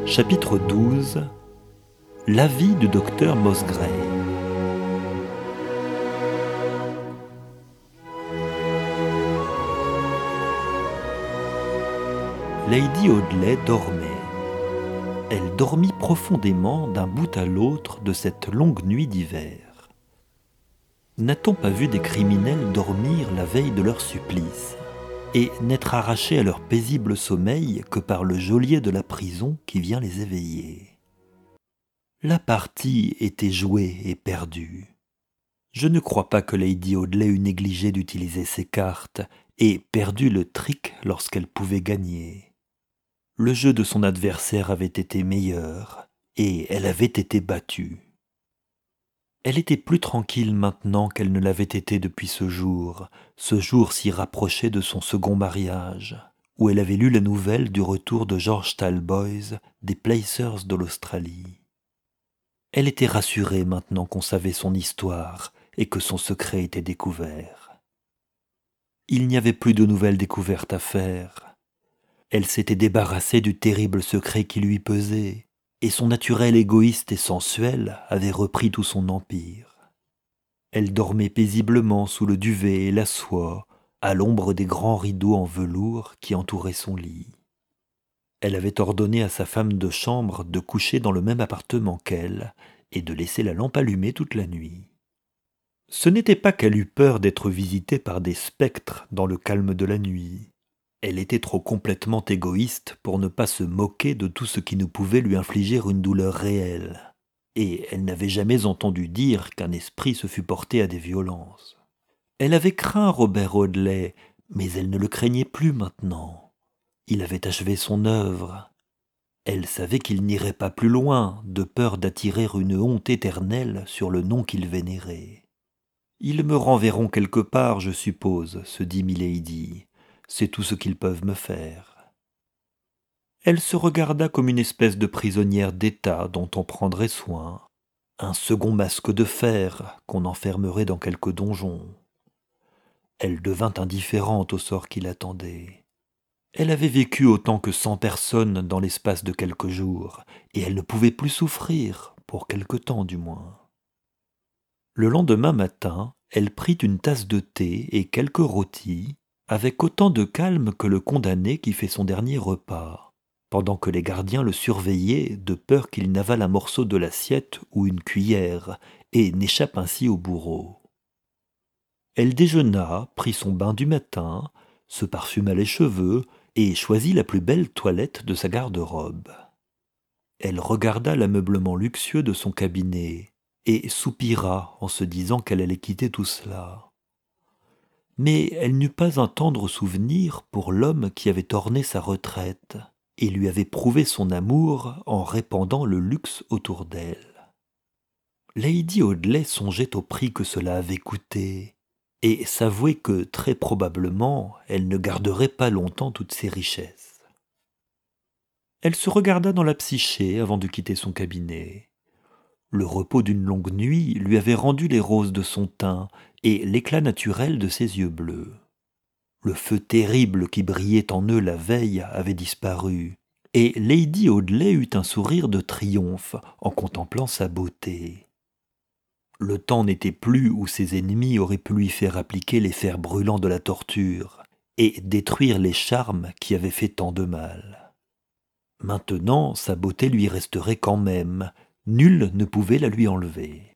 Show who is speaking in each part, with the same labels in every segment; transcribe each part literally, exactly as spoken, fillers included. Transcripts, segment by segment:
Speaker 1: Chapitre douze. L'avis du docteur Mosgrey. Lady Audley dormait. Elle dormit profondément d'un bout à l'autre de cette longue nuit d'hiver. N'a-t-on pas vu des criminels dormir la veille de leur supplice et n'être arrachés à leur paisible sommeil que par le geôlier de la prison qui vient les éveiller? La partie était jouée et perdue. Je ne crois pas que Lady Audley eût négligé d'utiliser ses cartes et perdu le trick lorsqu'elle pouvait gagner. Le jeu de son adversaire avait été meilleur et elle avait été battue. Elle était plus tranquille maintenant qu'elle ne l'avait été depuis ce jour, ce jour si rapproché de son second mariage, où elle avait lu la nouvelle du retour de George Talboys des Placers de l'Australie. Elle était rassurée maintenant qu'on savait son histoire et que son secret était découvert. Il n'y avait plus de nouvelles découvertes à faire. Elle s'était débarrassée du terrible secret qui lui pesait, et son naturel égoïste et sensuel avait repris tout son empire. Elle dormait paisiblement sous le duvet et la soie, à l'ombre des grands rideaux en velours qui entouraient son lit. Elle avait ordonné à sa femme de chambre de coucher dans le même appartement qu'elle et de laisser la lampe allumée toute la nuit. Ce n'était pas qu'elle eût peur d'être visitée par des spectres dans le calme de la nuit. Elle était trop complètement égoïste pour ne pas se moquer de tout ce qui ne pouvait lui infliger une douleur réelle, et elle n'avait jamais entendu dire qu'un esprit se fût porté à des violences. Elle avait craint Robert Audley, mais elle ne le craignait plus maintenant. Il avait achevé son œuvre. Elle savait qu'il n'irait pas plus loin, de peur d'attirer une honte éternelle sur le nom qu'il vénérait. « Ils me renverront quelque part, je suppose, » se dit milady. C'est tout ce qu'ils peuvent me faire. Elle se regarda comme une espèce de prisonnière d'État dont on prendrait soin, un second masque de fer qu'on enfermerait dans quelque donjon. Elle devint indifférente au sort qui l'attendait. Elle avait vécu autant que cent personnes dans l'espace de quelques jours, et elle ne pouvait plus souffrir, pour quelque temps du moins. Le lendemain matin, elle prit une tasse de thé et quelques rôtis, avec autant de calme que le condamné qui fait son dernier repas, pendant que les gardiens le surveillaient de peur qu'il n'avale un morceau de l'assiette ou une cuillère et n'échappe ainsi au bourreau. Elle déjeuna, prit son bain du matin, se parfuma les cheveux et choisit la plus belle toilette de sa garde-robe. Elle regarda l'ameublement luxueux de son cabinet et soupira en se disant qu'elle allait quitter tout cela. Mais elle n'eut pas un tendre souvenir pour l'homme qui avait orné sa retraite et lui avait prouvé son amour en répandant le luxe autour d'elle. Lady Audley songeait au prix que cela avait coûté et s'avouait que très probablement elle ne garderait pas longtemps toutes ses richesses. Elle se regarda dans la psyché avant de quitter son cabinet. Le repos d'une longue nuit lui avait rendu les roses de son teint et l'éclat naturel de ses yeux bleus. Le feu terrible qui brillait en eux la veille avait disparu, et Lady Audley eut un sourire de triomphe en contemplant sa beauté. Le temps n'était plus où ses ennemis auraient pu lui faire appliquer les fers brûlants de la torture et détruire les charmes qui avaient fait tant de mal. Maintenant, sa beauté lui resterait quand même. Nul ne pouvait la lui enlever.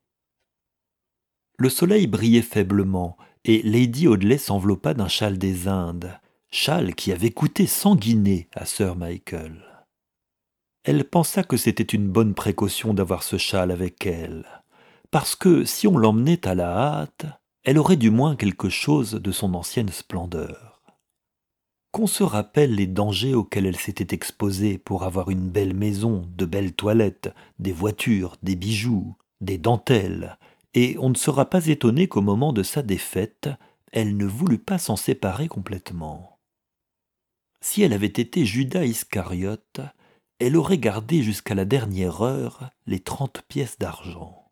Speaker 1: Le soleil brillait faiblement, et Lady Audley s'enveloppa d'un châle des Indes, châle qui avait coûté cent guinées à Sir Michael. Elle pensa que c'était une bonne précaution d'avoir ce châle avec elle, parce que si on l'emmenait à la hâte, elle aurait du moins quelque chose de son ancienne splendeur. Qu'on se rappelle les dangers auxquels elle s'était exposée pour avoir une belle maison, de belles toilettes, des voitures, des bijoux, des dentelles, et on ne sera pas étonné qu'au moment de sa défaite, elle ne voulut pas s'en séparer complètement. Si elle avait été Judas Iscariote, elle aurait gardé jusqu'à la dernière heure les trente pièces d'argent.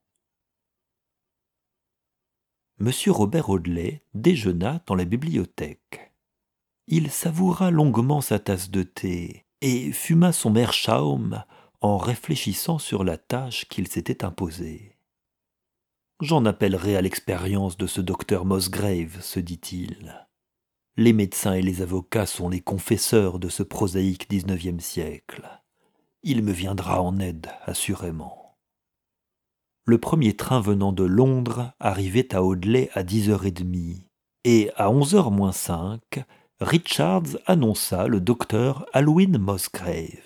Speaker 1: Monsieur Robert Audley déjeuna dans la bibliothèque. Il savoura longuement sa tasse de thé et fuma son meerschaum en réfléchissant sur la tâche qu'il s'était imposée. « J'en appellerai à l'expérience de ce docteur Mosgrave, se dit-il. Les médecins et les avocats sont les confesseurs de ce prosaïque dix-neuvième siècle. Il me viendra en aide, assurément. » Le premier train venant de Londres arrivait à Audley à dix heures trente, et à onze heures moins cinq, Richards annonça le docteur Alwyn Mosgrave.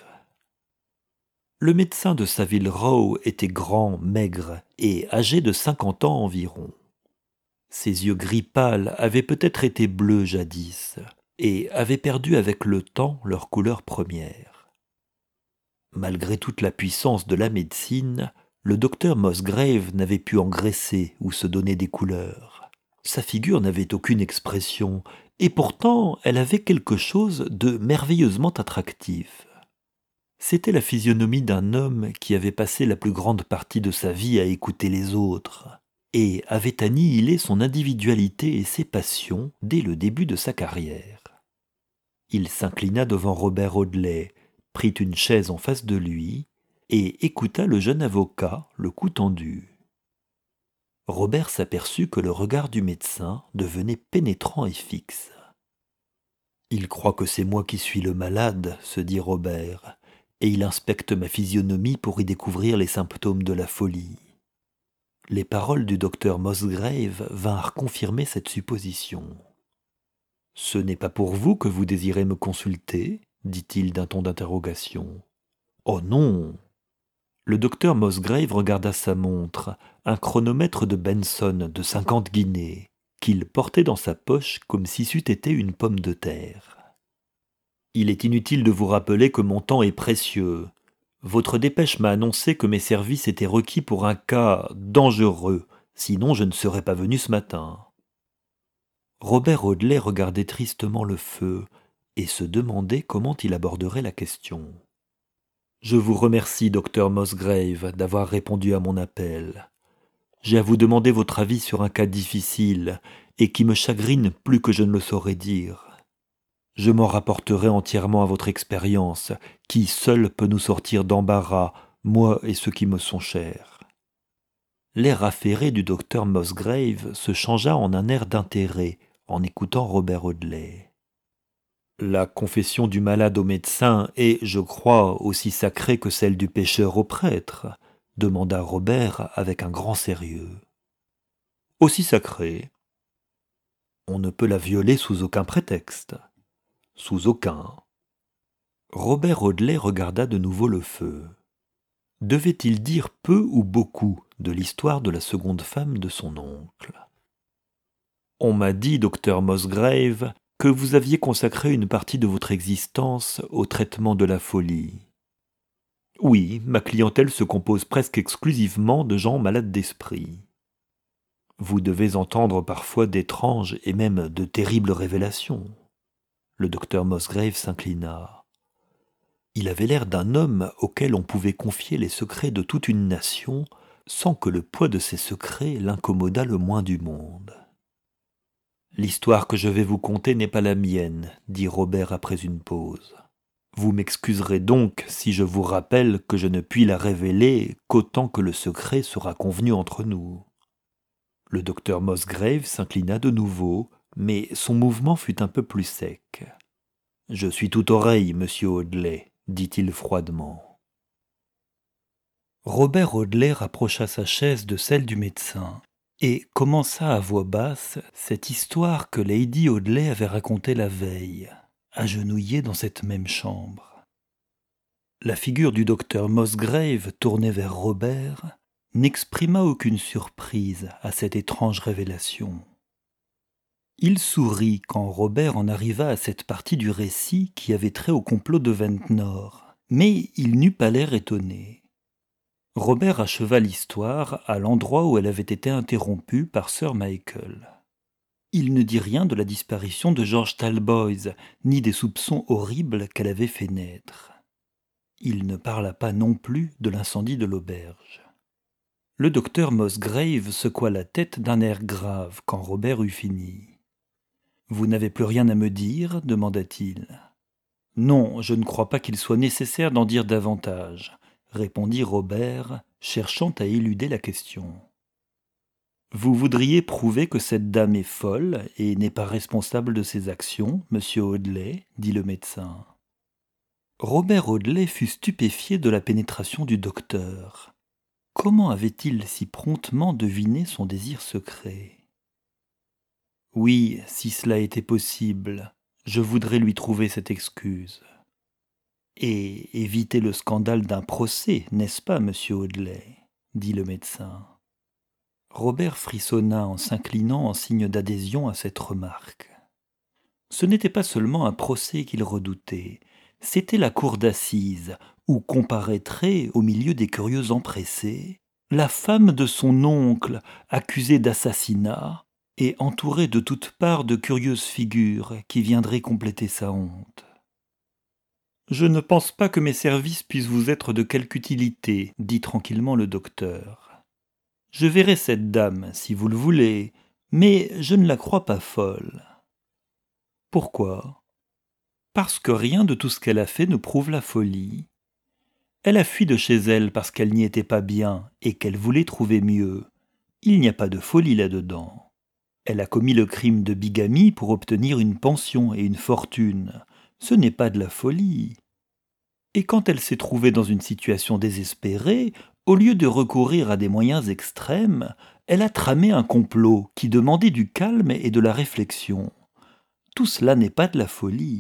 Speaker 1: Le médecin de Savile Row était grand, maigre et âgé de cinquante ans environ. Ses yeux gris pâles avaient peut-être été bleus jadis et avaient perdu avec le temps leur couleur première. Malgré toute la puissance de la médecine, le docteur Mosgrave n'avait pu engraisser ou se donner des couleurs. Sa figure n'avait aucune expression, et pourtant elle avait quelque chose de merveilleusement attractif. C'était la physionomie d'un homme qui avait passé la plus grande partie de sa vie à écouter les autres, et avait annihilé son individualité et ses passions dès le début de sa carrière. Il s'inclina devant Robert Audley, prit une chaise en face de lui, et écouta le jeune avocat, le cou tendu. Robert s'aperçut que le regard du médecin devenait pénétrant et fixe. « Il croit que c'est moi qui suis le malade, se dit Robert, et il inspecte ma physionomie pour y découvrir les symptômes de la folie. » Les paroles du docteur Mosgrave vinrent confirmer cette supposition. « Ce n'est pas pour vous que vous désirez me consulter ?» dit-il d'un ton d'interrogation. « Oh non !» Le docteur Mosgrave regarda sa montre, un chronomètre de Benson de cinquante guinées, qu'il portait dans sa poche comme si c'eût été une pomme de terre. « Il est inutile de vous rappeler que mon temps est précieux. Votre dépêche m'a annoncé que mes services étaient requis pour un cas dangereux, sinon je ne serais pas venu ce matin. » Robert Audley regardait tristement le feu et se demandait comment il aborderait la question. « Je vous remercie, docteur Mosgrave, d'avoir répondu à mon appel. J'ai à vous demander votre avis sur un cas difficile et qui me chagrine plus que je ne le saurais dire. Je m'en rapporterai entièrement à votre expérience, qui seule peut nous sortir d'embarras, moi et ceux qui me sont chers. » L'air affairé du docteur Mosgrave se changea en un air d'intérêt en écoutant Robert Audley. « La confession du malade au médecin est, je crois, aussi sacrée que celle du pécheur au prêtre, demanda Robert avec un grand sérieux. « Aussi sacrée. On ne peut la violer sous aucun prétexte. Sous aucun. » Robert Audley regarda de nouveau le feu. Devait-il dire peu ou beaucoup de l'histoire de la seconde femme de son oncle? « On m'a dit, docteur Mosgrave, que vous aviez consacré une partie de votre existence au traitement de la folie. Oui, ma clientèle se compose presque exclusivement de gens malades d'esprit. Vous devez entendre parfois d'étranges et même de terribles révélations. » Le docteur Mosgrave s'inclina. Il avait l'air d'un homme auquel on pouvait confier les secrets de toute une nation sans que le poids de ces secrets l'incommodât le moins du monde. « L'histoire que je vais vous conter n'est pas la mienne, dit Robert après une pause. Vous m'excuserez donc si je vous rappelle que je ne puis la révéler qu'autant que le secret sera convenu entre nous. » Le docteur Mosgrave s'inclina de nouveau, mais son mouvement fut un peu plus sec. « Je suis tout oreille, monsieur Audley, » dit-il froidement. Robert Audley rapprocha sa chaise de celle du médecin et commença à voix basse cette histoire que Lady Audley avait racontée la veille, agenouillée dans cette même chambre. La figure du docteur Mosgrave, tournée vers Robert, n'exprima aucune surprise à cette étrange révélation. Il sourit quand Robert en arriva à cette partie du récit qui avait trait au complot de Ventnor, mais il n'eut pas l'air étonné. Robert acheva l'histoire à l'endroit où elle avait été interrompue par Sir Michael. Il ne dit rien de la disparition de George Talboys, ni des soupçons horribles qu'elle avait fait naître. Il ne parla pas non plus de l'incendie de l'auberge. Le docteur Mosgrave secoua la tête d'un air grave quand Robert eut fini. « Vous n'avez plus rien à me dire ?» demanda-t-il. « Non, je ne crois pas qu'il soit nécessaire d'en dire davantage. répondit Robert, cherchant à éluder la question. Vous voudriez prouver que cette dame est folle et n'est pas responsable de ses actions, monsieur Audley, dit le médecin. Robert Audley fut stupéfié de la pénétration du docteur. Comment avait-il si promptement deviné son désir secret ? Oui, si cela était possible, je voudrais lui trouver cette excuse. Et éviter le scandale d'un procès, n'est-ce pas, monsieur Audley ? Dit le médecin. Robert frissonna en s'inclinant en signe d'adhésion à cette remarque. Ce n'était pas seulement un procès qu'il redoutait, c'était la cour d'assises, où comparaîtrait, au milieu des curieux empressés, la femme de son oncle, accusée d'assassinat, et entourée de toutes parts de curieuses figures qui viendraient compléter sa honte. « Je ne pense pas que mes services puissent vous être de quelque utilité, dit tranquillement le docteur. Je verrai cette dame, si vous le voulez, mais je ne la crois pas folle. » Pourquoi ? Parce que rien de tout ce qu'elle a fait ne prouve la folie. Elle a fui de chez elle parce qu'elle n'y était pas bien et qu'elle voulait trouver mieux. Il n'y a pas de folie là-dedans. Elle a commis le crime de bigamie pour obtenir une pension et une fortune. Ce n'est pas de la folie. Et quand elle s'est trouvée dans une situation désespérée, au lieu de recourir à des moyens extrêmes, elle a tramé un complot qui demandait du calme et de la réflexion. Tout cela n'est pas de la folie.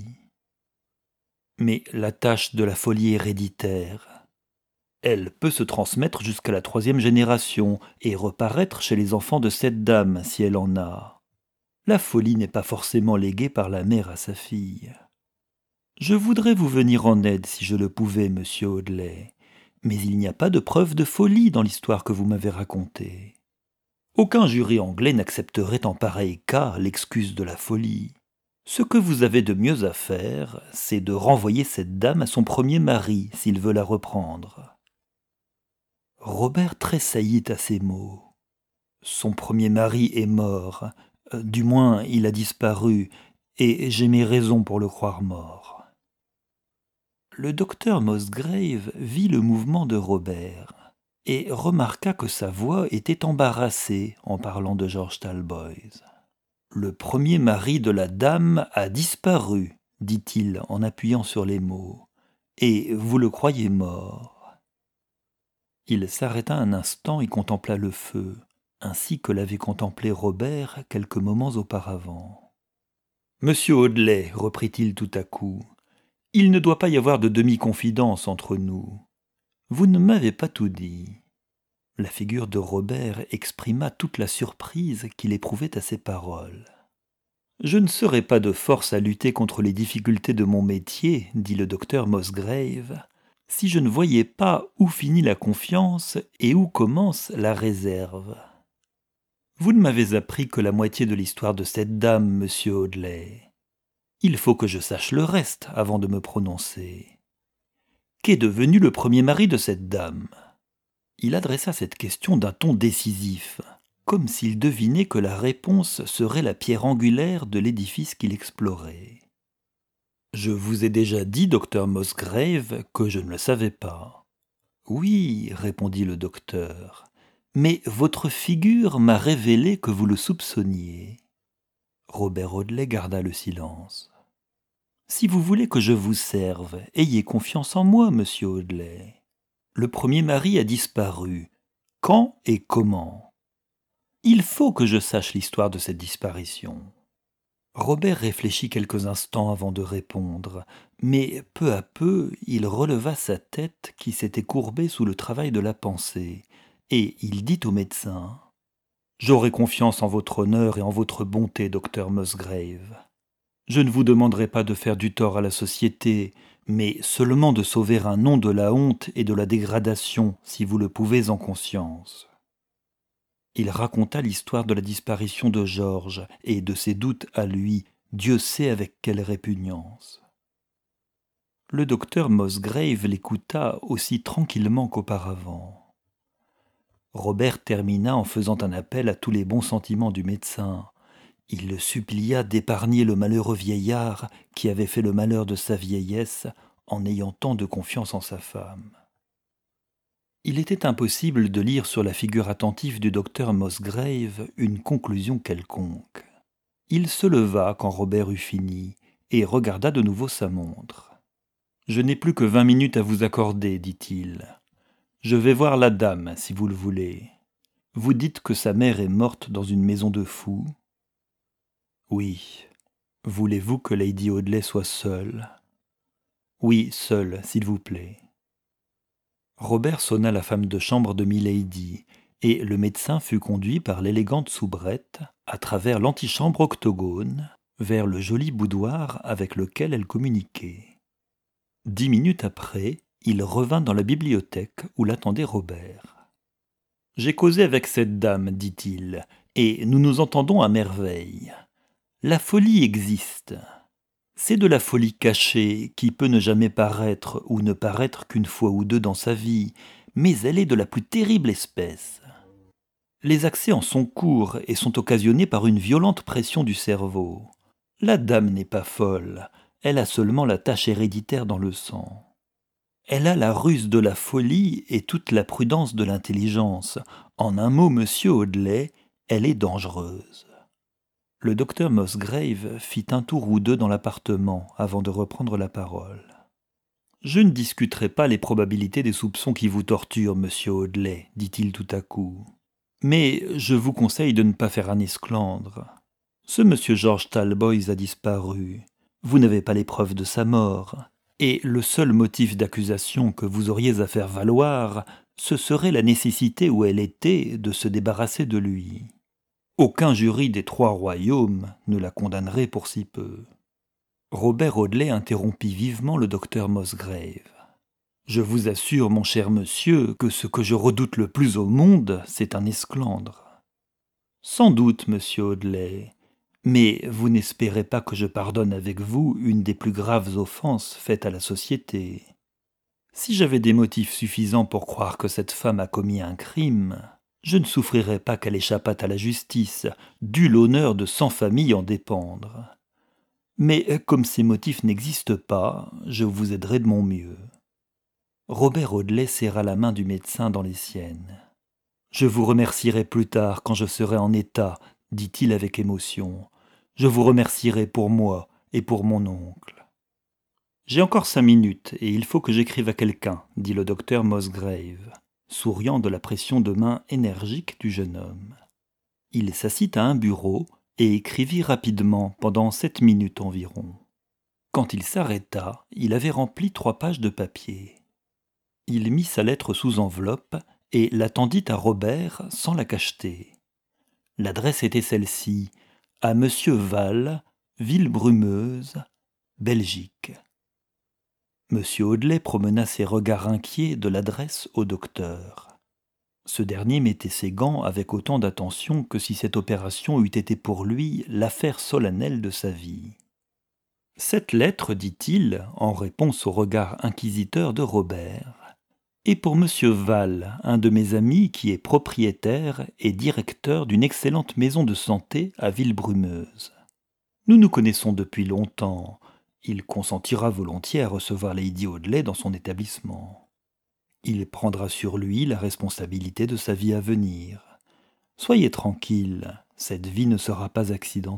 Speaker 1: Mais la tâche de la folie héréditaire, elle peut se transmettre jusqu'à la troisième génération et reparaître chez les enfants de cette dame si elle en a. La folie n'est pas forcément léguée par la mère à sa fille. Je voudrais vous venir en aide si je le pouvais, monsieur Audley, mais il n'y a pas de preuve de folie dans l'histoire que vous m'avez racontée. Aucun jury anglais n'accepterait en pareil cas l'excuse de la folie. Ce que vous avez de mieux à faire, c'est de renvoyer cette dame à son premier mari, s'il veut la reprendre. Robert tressaillit à ces mots. Son premier mari est mort, euh, du moins il a disparu, et j'ai mes raisons pour le croire mort. Le docteur Musgrave vit le mouvement de Robert et remarqua que sa voix était embarrassée en parlant de George Talboys. « Le premier mari de la dame a disparu, dit-il en appuyant sur les mots, et vous le croyez mort. » Il s'arrêta un instant et contempla le feu, ainsi que l'avait contemplé Robert quelques moments auparavant. « Monsieur Audley, reprit-il tout à coup, il ne doit pas y avoir de demi-confidence entre nous. Vous ne m'avez pas tout dit. » La figure de Robert exprima toute la surprise qu'il éprouvait à ces paroles. « Je ne serais pas de force à lutter contre les difficultés de mon métier, dit le docteur Musgrave, si je ne voyais pas où finit la confiance et où commence la réserve. Vous ne m'avez appris que la moitié de l'histoire de cette dame, monsieur Audley. Il faut que je sache le reste avant de me prononcer. Qu'est devenu le premier mari de cette dame ? » Il adressa cette question d'un ton décisif, comme s'il devinait que la réponse serait la pierre angulaire de l'édifice qu'il explorait. « Je vous ai déjà dit, docteur Musgrave, que je ne le savais pas. »« Oui, répondit le docteur, mais votre figure m'a révélé que vous le soupçonniez. » Robert Audley garda le silence. « Si vous voulez que je vous serve, ayez confiance en moi, monsieur Audley. Le premier mari a disparu. Quand et comment ? Il faut que je sache l'histoire de cette disparition. » Robert réfléchit quelques instants avant de répondre, mais peu à peu il releva sa tête qui s'était courbée sous le travail de la pensée, et il dit au médecin : « J'aurai confiance en votre honneur et en votre bonté, docteur Musgrave. Je ne vous demanderai pas de faire du tort à la société, mais seulement de sauver un nom de la honte et de la dégradation, si vous le pouvez en conscience. » Il raconta l'histoire de la disparition de Georges et de ses doutes à lui, Dieu sait avec quelle répugnance. Le docteur Musgrave l'écouta aussi tranquillement qu'auparavant. Robert termina en faisant un appel à tous les bons sentiments du médecin. Il le supplia d'épargner le malheureux vieillard qui avait fait le malheur de sa vieillesse en ayant tant de confiance en sa femme. Il était impossible de lire sur la figure attentive du docteur Musgrave une conclusion quelconque. Il se leva quand Robert eut fini et regarda de nouveau sa montre. « Je n'ai plus que vingt minutes à vous accorder, dit-il. Je vais voir la dame, si vous le voulez. Vous dites que sa mère est morte dans une maison de fous ? Oui. Voulez-vous que Lady Audley soit seule ? Oui, seule, s'il vous plaît. » Robert sonna la femme de chambre de Milady, et le médecin fut conduit par l'élégante soubrette à travers l'antichambre octogone vers le joli boudoir avec lequel elle communiquait. Dix minutes après, il revint dans la bibliothèque où l'attendait Robert. « J'ai causé avec cette dame, dit-il, et nous nous entendons à merveille. La folie existe. C'est de la folie cachée qui peut ne jamais paraître ou ne paraître qu'une fois ou deux dans sa vie, mais elle est de la plus terrible espèce. Les accès en sont courts et sont occasionnés par une violente pression du cerveau. La dame n'est pas folle, elle a seulement la tache héréditaire dans le sang. Elle a la ruse de la folie et toute la prudence de l'intelligence. En un mot, monsieur Audley, elle est dangereuse. » Le docteur Musgrave fit un tour ou deux dans l'appartement avant de reprendre la parole. « Je ne discuterai pas les probabilités des soupçons qui vous torturent, monsieur Audley, dit-il tout à coup. Mais je vous conseille de ne pas faire un esclandre. Ce monsieur George Talboys a disparu. Vous n'avez pas les preuves de sa mort. Et le seul motif d'accusation que vous auriez à faire valoir, ce serait la nécessité où elle était de se débarrasser de lui. Aucun jury des trois royaumes ne la condamnerait pour si peu. » Robert Audley interrompit vivement le docteur Musgrave. « Je vous assure, mon cher monsieur, que ce que je redoute le plus au monde, c'est un esclandre. »« Sans doute, monsieur Audley, mais vous n'espérez pas que je pardonne avec vous une des plus graves offenses faites à la société. Si j'avais des motifs suffisants pour croire que cette femme a commis un crime, je ne souffrirais pas qu'elle échappât à la justice, dût l'honneur de cent familles en dépendre. Mais comme ces motifs n'existent pas, je vous aiderai de mon mieux. » Robert Audley serra la main du médecin dans les siennes. « Je vous remercierai plus tard quand je serai en état, dit-il avec émotion. Je vous remercierai pour moi et pour mon oncle. »« J'ai encore cinq minutes et il faut que j'écrive à quelqu'un, dit le docteur Musgrave, souriant de la pression de main énergique du jeune homme. Il s'assit à un bureau et écrivit rapidement pendant sept minutes environ. Quand il s'arrêta, il avait rempli trois pages de papier. Il mit sa lettre sous enveloppe et la tendit à Robert sans la cacheter. L'adresse était celle-ci, à Monsieur Val, Villebrumeuse, Belgique. Monsieur Audley promena ses regards inquiets de l'adresse au docteur. Ce dernier mettait ses gants avec autant d'attention que si cette opération eût été pour lui l'affaire solennelle de sa vie. « Cette lettre, dit-il, en réponse au regard inquisiteur de Robert, est pour Monsieur Val, un de mes amis qui est propriétaire et directeur d'une excellente maison de santé à Villebrumeuse. Nous nous connaissons depuis longtemps. Il consentira volontiers à recevoir Lady Audley dans son établissement. Il prendra sur lui la responsabilité de sa vie à venir. Soyez tranquille, cette vie ne sera pas accidentée. »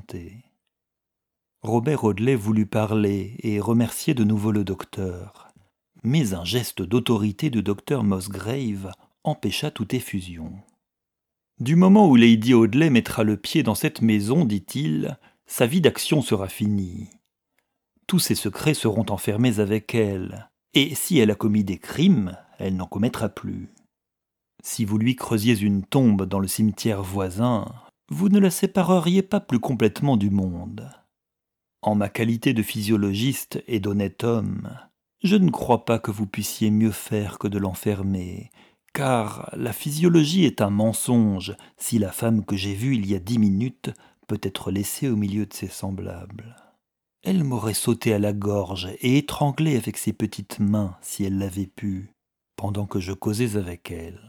Speaker 1: Robert Audley voulut parler et remercier de nouveau le docteur, mais un geste d'autorité du docteur Musgrave empêcha toute effusion. « Du moment où Lady Audley mettra le pied dans cette maison, dit-il, sa vie d'action sera finie. Tous ses secrets seront enfermés avec elle, et si elle a commis des crimes, elle n'en commettra plus. Si vous lui creusiez une tombe dans le cimetière voisin, vous ne la sépareriez pas plus complètement du monde. En ma qualité de physiologiste et d'honnête homme, je ne crois pas que vous puissiez mieux faire que de l'enfermer, car la physiologie est un mensonge si la femme que j'ai vue il y a dix minutes peut être laissée au milieu de ses semblables. Elle m'aurait sauté à la gorge et étranglé avec ses petites mains si elle l'avait pu, pendant que je causais avec elle.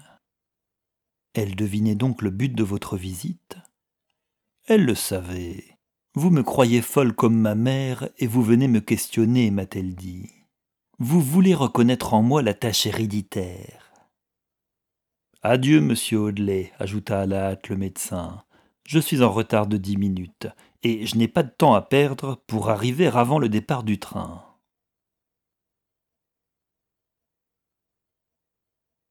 Speaker 1: Elle devinait donc le but de votre visite ? Elle le savait. Vous me croyez folle comme ma mère et vous venez me questionner, m'a-t-elle dit. Vous voulez reconnaître en moi la tache héréditaire. Adieu, monsieur Audley, ajouta à la hâte le médecin. Je suis en retard de dix minutes, et je n'ai pas de temps à perdre pour arriver avant le départ du train.